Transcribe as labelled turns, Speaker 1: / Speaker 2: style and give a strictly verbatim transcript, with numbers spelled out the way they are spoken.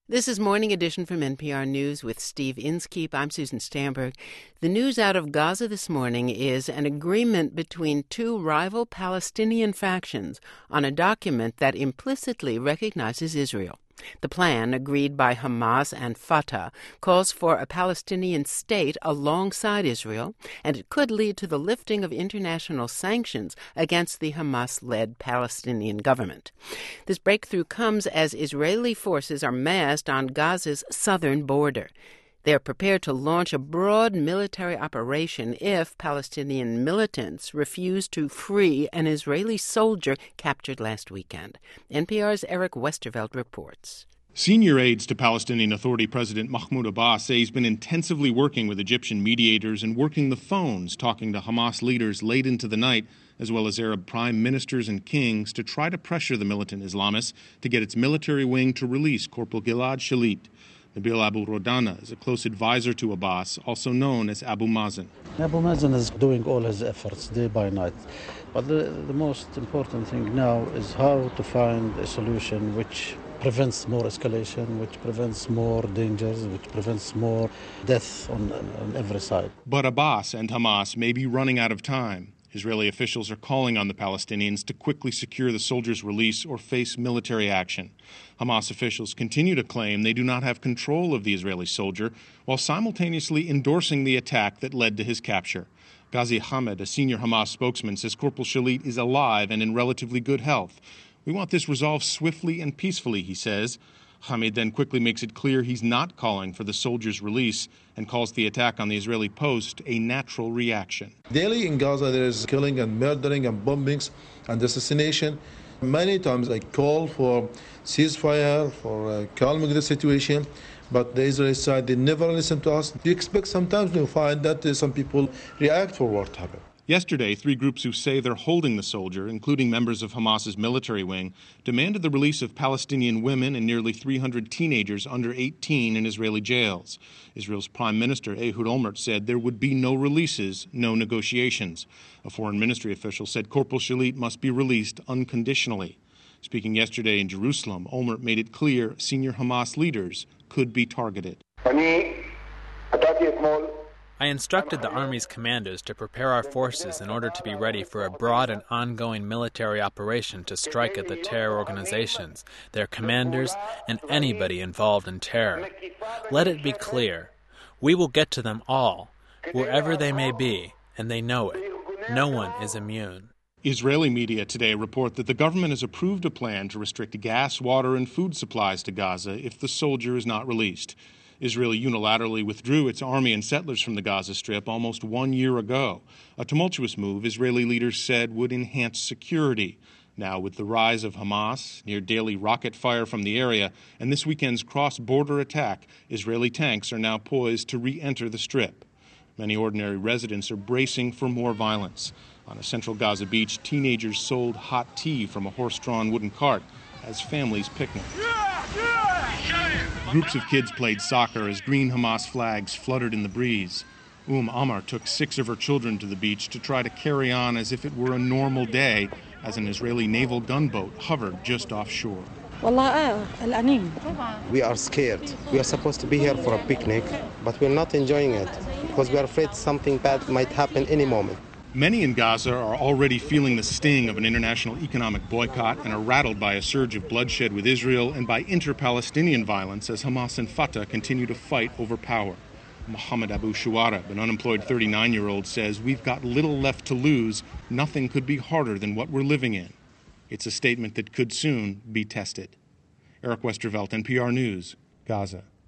Speaker 1: This is Morning Edition from N P R News with Steve Inskeep. I'm Susan Stamberg. The news out of Gaza this morning is an agreement between two rival Palestinian factions on a document that implicitly recognizes Israel. The plan, agreed by Hamas and Fatah, calls for a Palestinian state alongside Israel, and it could lead to the lifting of international sanctions against the Hamas-led Palestinian government. This breakthrough comes as Israeli forces are massed on Gaza's southern border. They are prepared to launch a broad military operation if Palestinian militants refuse to free an Israeli soldier captured last weekend. N P R's Eric Westervelt reports.
Speaker 2: Senior aides to Palestinian Authority President Mahmoud Abbas say he's been intensively working with Egyptian mediators and working the phones, talking to Hamas leaders late into the night, as well as Arab prime ministers and kings, to try to pressure the militant Islamists to get its military wing to release Corporal Gilad Shalit. Nabil Abu Rodana is a close advisor to Abbas, also known as Abu Mazen.
Speaker 3: Abu Mazen is doing all his efforts day by night. But the, the most important thing now is how to find a solution which prevents more escalation, which prevents more dangers, which prevents more death on, on every side.
Speaker 2: But Abbas and Hamas may be running out of time. Israeli officials are calling on the Palestinians to quickly secure the soldiers' release or face military action. Hamas officials continue to claim they do not have control of the Israeli soldier, while simultaneously endorsing the attack that led to his capture. Ghazi Hamed, a senior Hamas spokesman, says Corporal Shalit is alive and in relatively good health. We want this resolved swiftly and peacefully, he says. Hamid then quickly makes it clear he's not calling for the soldiers' release and calls the attack on the Israeli post a natural reaction.
Speaker 4: Daily in Gaza there is killing and murdering and bombings and assassination. Many times I call for ceasefire, for uh, calming the situation, but the Israeli side, they never listen to us. We expect sometimes to find that uh, some people react for what happened.
Speaker 2: Yesterday, three groups who say they're holding the soldier, including members of Hamas's military wing, demanded the release of Palestinian women and nearly three hundred teenagers under eighteen in Israeli jails. Israel's Prime Minister Ehud Olmert said there would be no releases, no negotiations. A foreign ministry official said Corporal Shalit must be released unconditionally. Speaking yesterday in Jerusalem, Olmert made it clear senior Hamas leaders could be targeted.
Speaker 5: I instructed the Army's commanders to prepare our forces in order to be ready for a broad and ongoing military operation to strike at the terror organizations, their commanders, and anybody involved in terror. Let it be clear, we will get to them all, wherever they may be, and they know it. No one is immune.
Speaker 2: Israeli media today report that the government has approved a plan to restrict gas, water, and food supplies to Gaza if the soldier is not released. Israel unilaterally withdrew its army and settlers from the Gaza Strip almost one year ago, a tumultuous move Israeli leaders said would enhance security. Now, with the rise of Hamas, near daily rocket fire from the area, and this weekend's cross-border attack, Israeli tanks are now poised to re-enter the Strip. Many ordinary residents are bracing for more violence. On a central Gaza beach, teenagers sold hot tea from a horse-drawn wooden cart as families picnicked. Groups of kids played soccer as green Hamas flags fluttered in the breeze. Um Amar took six of her children to the beach to try to carry on as if it were a normal day as an Israeli naval gunboat hovered just offshore.
Speaker 6: We are scared. We are supposed to be here for a picnic, but we're not enjoying it because we are afraid something bad might happen any moment.
Speaker 2: Many in Gaza are already feeling the sting of an international economic boycott and are rattled by a surge of bloodshed with Israel and by inter-Palestinian violence as Hamas and Fatah continue to fight over power. Mohammed Abu Shuwarab, an unemployed thirty-nine-year-old, says we've got little left to lose. Nothing could be harder than what we're living in. It's a statement that could soon be tested. Eric Westervelt, N P R News, Gaza.